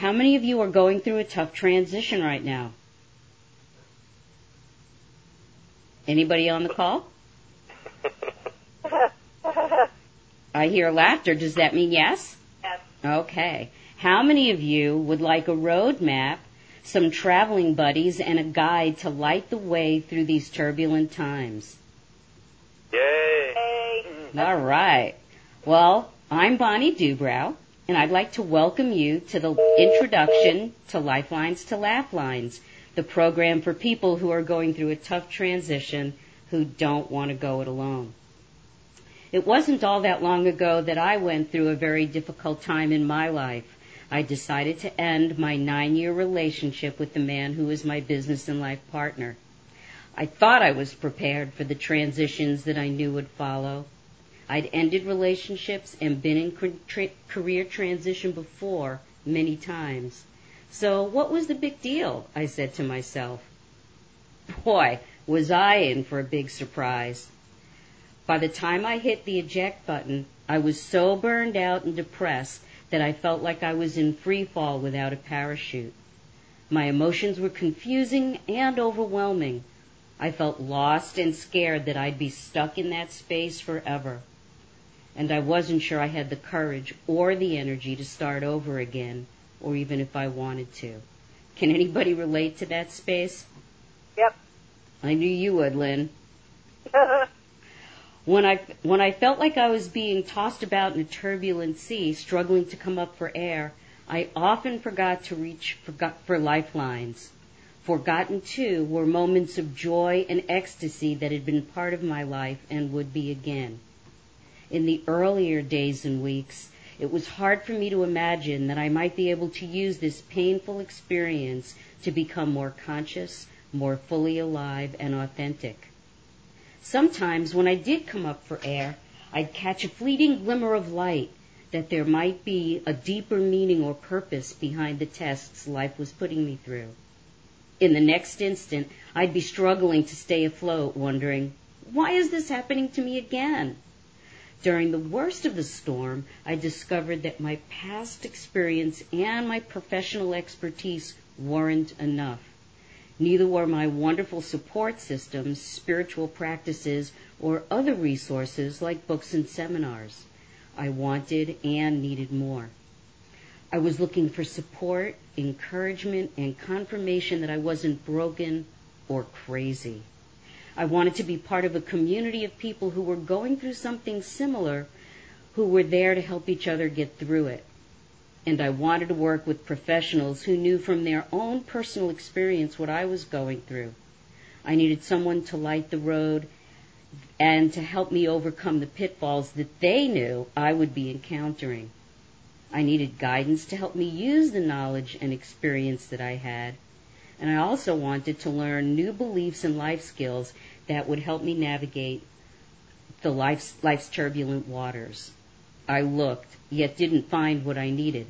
How many of you are going through a tough transition right now? Anybody on the call? I hear laughter. Does that mean yes? Yes. Okay. How many of you would like a road map, some traveling buddies, and a guide to light the way through these turbulent times? Yay! All right. Well, I'm Bonnie Dubrow, and I'd like to welcome you to the introduction to Lifelines to Laughlines, the program for people who are going through a tough transition who don't want to go it alone. It wasn't all that long ago that I went through a very difficult time in my life. I decided to end my 9-year relationship with the man who was my business and life partner. I thought I was prepared for the transitions that I knew would follow. I'd ended relationships and been in career transition before many times. So what was the big deal, I said to myself. Boy, was I in for a big surprise. By the time I hit the eject button, I was so burned out and depressed that I felt like I was in free fall without a parachute. My emotions were confusing and overwhelming. I felt lost and scared that I'd be stuck in that space forever. And I wasn't sure I had the courage or the energy to start over again, or even if I wanted to. Can anybody relate to that space? Yep. I knew you would, Lynn. When I felt like I was being tossed about in a turbulent sea, struggling to come up for air, I often forgot to reach for lifelines. Forgotten, too, were moments of joy and ecstasy that had been part of my life and would be again. In the earlier days and weeks, it was hard for me to imagine that I might be able to use this painful experience to become more conscious, more fully alive, and authentic. Sometimes when I did come up for air, I'd catch a fleeting glimmer of light that there might be a deeper meaning or purpose behind the tests life was putting me through. In the next instant, I'd be struggling to stay afloat, wondering, why is this happening to me again? During the worst of the storm, I discovered that my past experience and my professional expertise weren't enough. Neither were my wonderful support systems, spiritual practices, or other resources like books and seminars. I wanted and needed more. I was looking for support, encouragement, and confirmation that I wasn't broken or crazy. I wanted to be part of a community of people who were going through something similar, who were there to help each other get through it. And I wanted to work with professionals who knew from their own personal experience what I was going through. I needed someone to light the road and to help me overcome the pitfalls that they knew I would be encountering. I needed guidance to help me use the knowledge and experience that I had. And I also wanted to learn new beliefs and life skills that would help me navigate the life's turbulent waters. I looked, yet didn't find what I needed.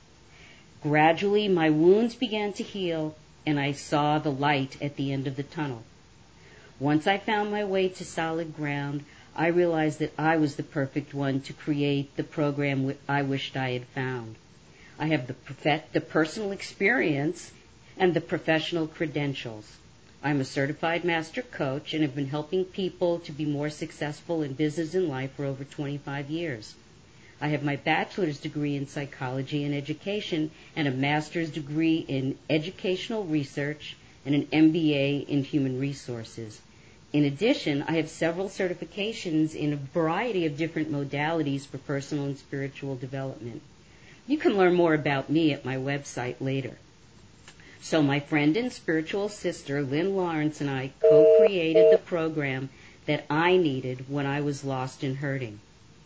Gradually, my wounds began to heal, and I saw the light at the end of the tunnel. Once I found my way to solid ground, I realized that I was the perfect one to create the program I wished I had found. I have the personal experience and the professional credentials. I'm a certified master coach and have been helping people to be more successful in business and life for over 25 years. I have my bachelor's degree in psychology and education and a master's degree in educational research and an MBA in human resources. In addition, I have several certifications in a variety of different modalities for personal and spiritual development. You can learn more about me at my website later. So my friend and spiritual sister, Lynn Lawrence, and I co-created the program that I needed when I was lost and hurting.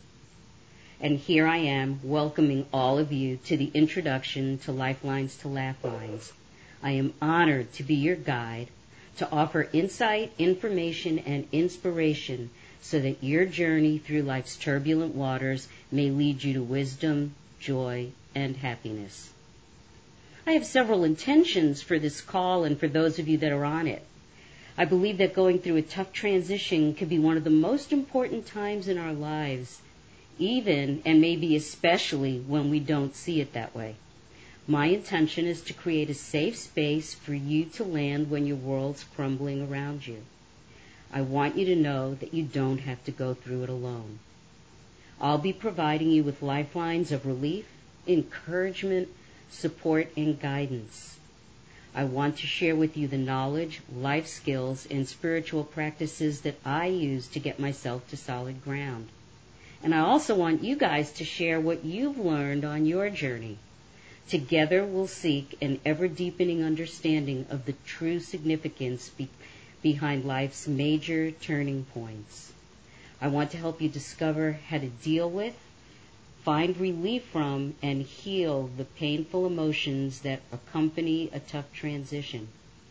And here I am, welcoming all of you to the introduction to Lifelines to Laughlines. I am honored to be your guide, to offer insight, information, and inspiration so that your journey through life's turbulent waters may lead you to wisdom, joy, and happiness. I have several intentions for this call and for those of you that are on it. I believe that going through a tough transition can be one of the most important times in our lives, even and maybe especially when we don't see it that way. My intention is to create a safe space for you to land when your world's crumbling around you. I want you to know that you don't have to go through it alone. I'll be providing you with lifelines of relief, encouragement, support, and guidance. I want to share with you the knowledge, life skills, and spiritual practices that I use to get myself to solid ground. And I also want you guys to share what you've learned on your journey. Together we'll seek an ever-deepening understanding of the true significance behind life's major turning points. I want to help you discover how to deal with, find relief from, and heal the painful emotions that accompany a tough transition.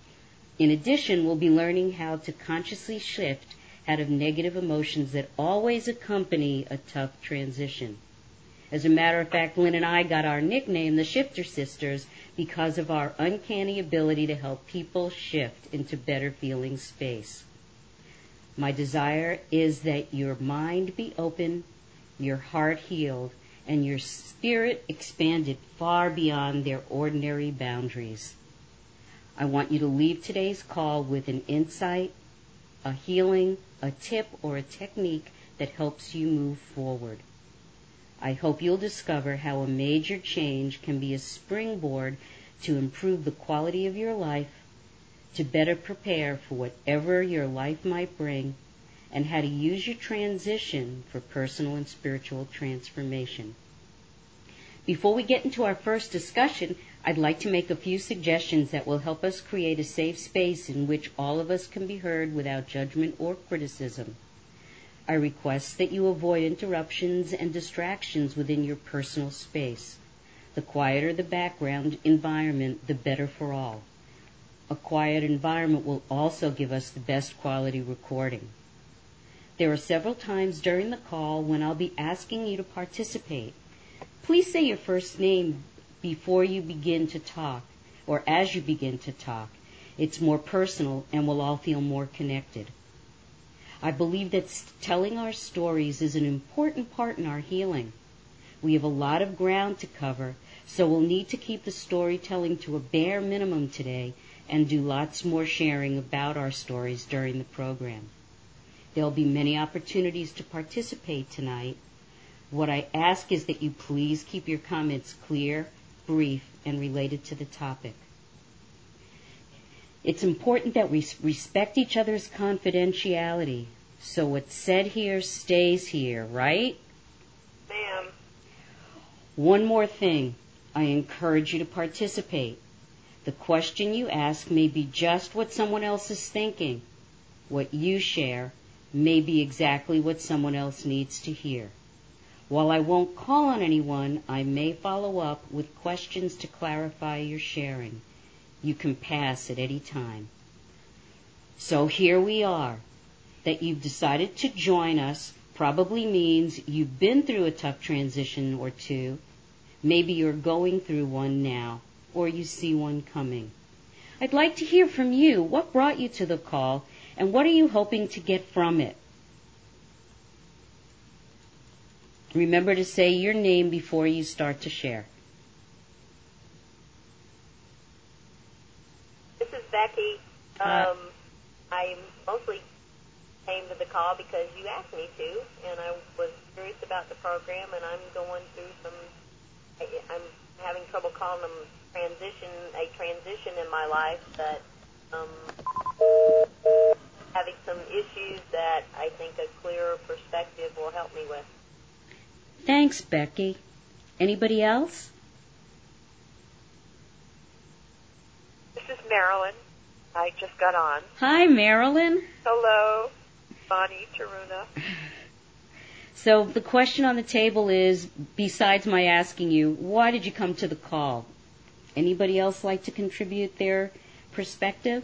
In addition, we'll be learning how to consciously shift out of negative emotions that always accompany a tough transition. As a matter of fact, Lynn and I got our nickname, the Shifter Sisters, because of our uncanny ability to help people shift into better feeling space. My desire is that your mind be open, your heart healed, and your spirit expanded far beyond their ordinary boundaries. I want you to leave today's call with an insight, a healing, a tip, or a technique that helps you move forward. I hope you'll discover how a major change can be a springboard to improve the quality of your life, to better prepare for whatever your life might bring, and how to use your transition for personal and spiritual transformation. Before we get into our first discussion, I'd like to make a few suggestions that will help us create a safe space in which all of us can be heard without judgment or criticism. I request that you avoid interruptions and distractions within your personal space. The quieter the background environment, the better for all. A quiet environment will also give us the best quality recording. There are several times during the call when I'll be asking you to participate. Please say your first name before you begin to talk, or as you begin to talk. It's more personal and we'll all feel more connected. I believe that telling our stories is an important part in our healing. We have a lot of ground to cover, so we'll need to keep the storytelling to a bare minimum today and do lots more sharing about our stories during the program. There'll be many opportunities to participate tonight. What I ask is that you please keep your comments clear, brief, and related to the topic. It's important that we respect each other's confidentiality. So what's said here stays here, right? Ma'am. One more thing. I encourage you to participate. The question you ask may be just what someone else is thinking. What you share may be exactly what someone else needs to hear. While I won't call on anyone, I may follow up with questions to clarify your sharing. You can pass at any time. So here we are. That you've decided to join us probably means you've been through a tough transition or two. Maybe you're going through one now, or you see one coming. I'd like to hear from you. What brought you to the call, and what are you hoping to get from it? Remember to say your name before you start to share. This is Becky. I mostly came to the call because you asked me to, and I was curious about the program, and I'm going through I'm having trouble calling them a transition in my life that having some issues that I think a clearer perspective will help me with. Thanks, Becky. Anybody else? This is Marilyn. I just got on. Hi, Marilyn. Hello, Bonnie, Taruna. So the question on the table is, besides my asking you, why did you come to the call? Anybody else like to contribute their perspective?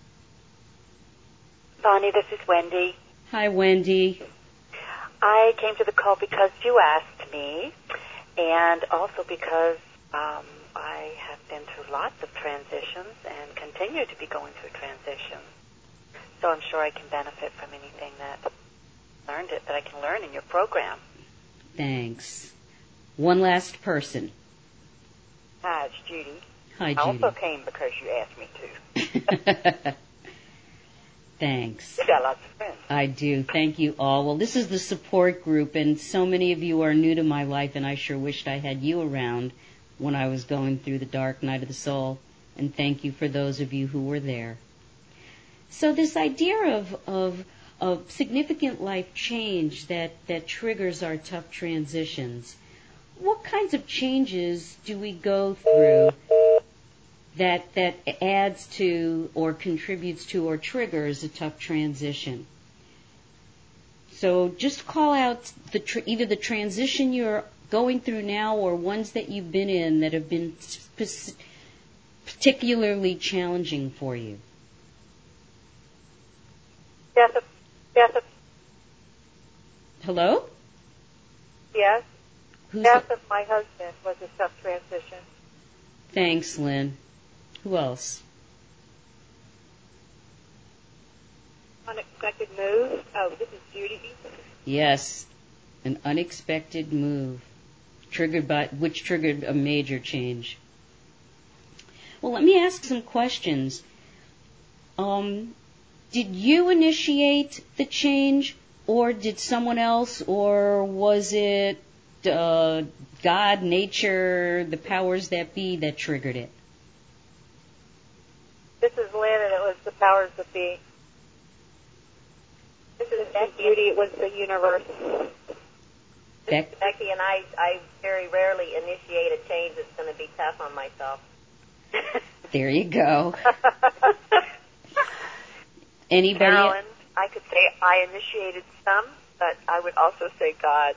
Bonnie, this is Wendy. Hi, Wendy. I came to the call because you asked me, and also because I have been through lots of transitions and continue to be going through transitions. So I'm sure I can benefit from anything that I can learn in your program. Thanks. One last person. Hi, That's Judy. Hi, I Judy. also came because you asked me to. Thanks. You got lots of friends. I do. Thank you all. Well, this is the support group, and so many of you are new to my life, and I sure wished I had you around when I was going through the dark night of the soul. And thank you for those of you who were there. So this idea of significant life change that triggers our tough transitions, what kinds of changes do we go through that adds to or contributes to or triggers a tough transition? So just call out either the transition you're going through now or ones that you've been in that have been particularly challenging for you. Death. Hello? Yes. Who's Death of my husband was a tough transition. Thanks, Lynn. Who else? Unexpected move. Oh, this is Judy. Yes, an unexpected move which triggered a major change. Well, let me ask some questions. Did you initiate the change, or did someone else, or was it God, nature, the powers that be that triggered it? This is Lynn, and it was the powers that be. This is Judy. It was the universe. This is Becky, and I very rarely initiate a change that's going to be tough on myself. There you go. Anybody? Carolyn, I could say I initiated some, but I would also say God.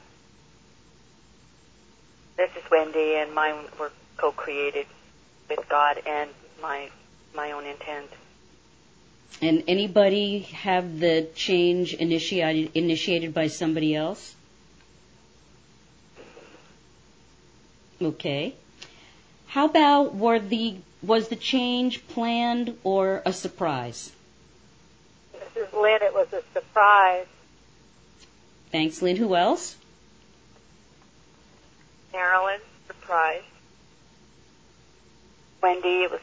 This is Wendy, and mine were co-created with God and my own intent. And anybody have the change initiated by somebody else? Okay. How about was the change planned or a surprise? This is Lynn. It was a surprise. Thanks, Lynn. Who else? Marilyn, surprise. Wendy, it was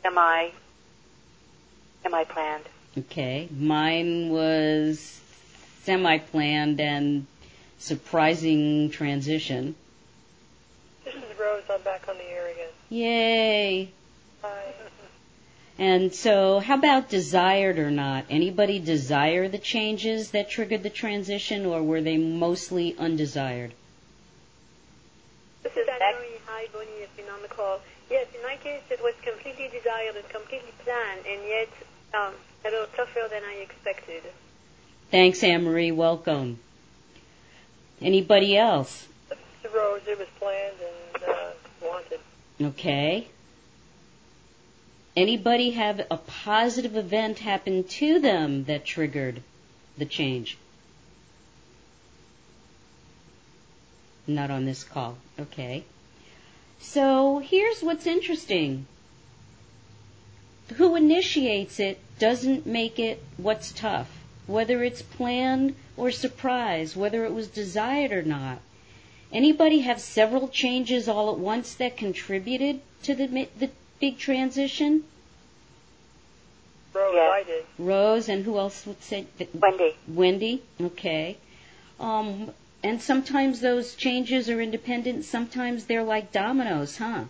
semi-planned. Okay. Mine was semi-planned and surprising transition. This is Rose. I'm back on the air again. Yay. Hi. And so how about desired or not? Anybody desire the changes that triggered the transition, or were they mostly undesired? This is Becky. Hi, Bonnie. Has been on the call. Yes, in my case, it was completely desired and completely planned, and yet a little tougher than I expected. Thanks, Anne-Marie. Welcome. Anybody else? Rose, it was planned and wanted. Okay. Anybody have a positive event happen to them that triggered the change? Not on this call. Okay. So here's what's interesting. Who initiates it doesn't make it what's tough. Whether it's planned or surprise, whether it was desired or not. Anybody have several changes all at once that contributed to the big transition? Rose, Yes. I did. Rose, and who else would say? Wendy. Wendy, okay. And sometimes those changes are independent, sometimes they're like dominoes, huh?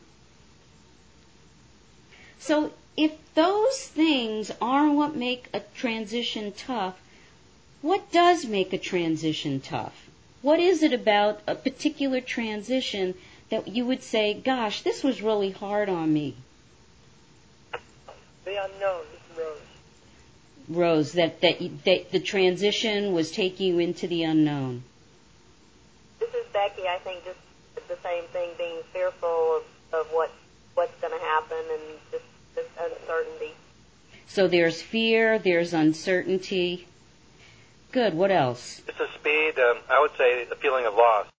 So if those things aren't what make a transition tough, what does make a transition tough? What is it about a particular transition that you would say, gosh, this was really hard on me? The unknown, Rose. Rose, that the transition was taking you into the unknown. This is Becky. I think just the same thing, being fearful of what's going to happen and just uncertainty. So there's fear, there's uncertainty. Good, what else? This is Speed. I would say a feeling of loss.